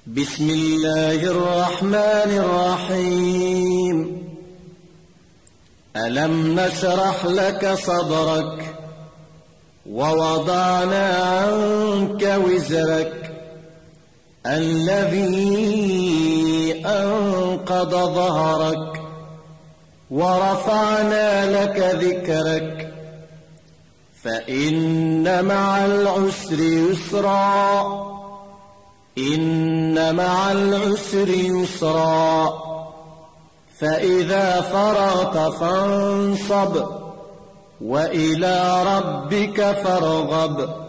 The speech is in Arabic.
بسم الله الرحمن الرحيم. ألم نشرح لك صدرك ووضعنا عنك وزرك الذي أنقض ظهرك ورفعنا لك ذكرك فإن مع العسر يسرا إن مع العسر يسرا فإذا فرغت فانصب وإلى ربك فارغب.